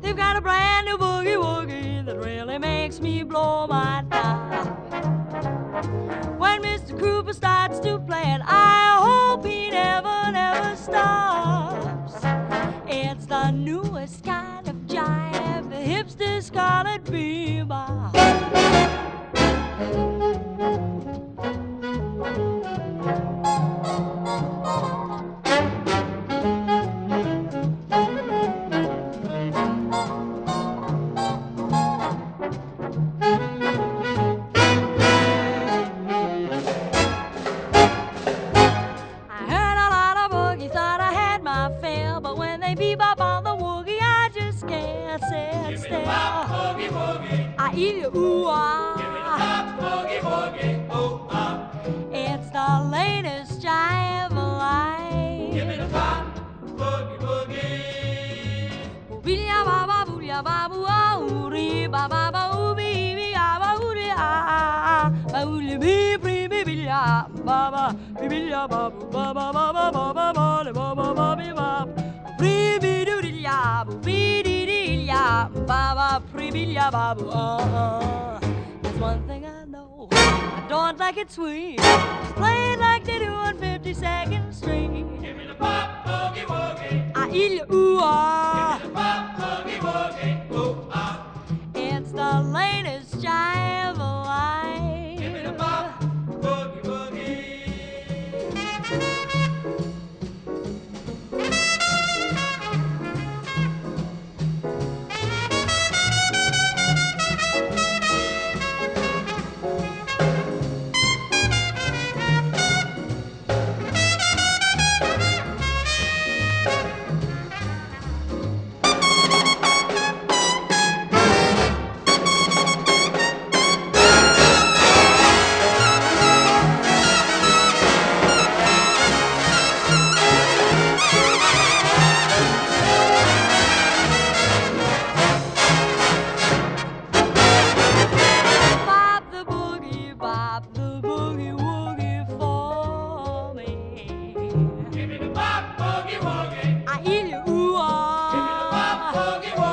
They've got a brand new boogie woogie that really makes me blow my top. When Mr. Cooper starts to play it, I hope he never, never stops. It's the newest kind of jive, the hipster scarlet bebop. Bebop on the woogie, I just can't sit still. Give me the pop boogie woogie. I eat it, ooh ah. Give me the pop boogie woogie, ooh ah. It's the latest jive line. Give me the pop boogie woogie. Boogie ba ba boogie ba boo ah oorie ba ba ba oogie be ah ba oorie ah ba oorie be be be be ah ba ba be be ah ba ba ba ba ba ba ba ba ba ba ba be ba. There's one thing I know, I don't like it sweet. Just play it like they do on 52nd Street. Give me the pop boogie woogie. I eat it, ooh ah. Give me the pop boogie woogie, ooh ah. It's the latest jive line. Give me the pop boogie woogie. Give me the pop boogie woogie. I eat it, ooh ah. Give me the pop boogie woogie.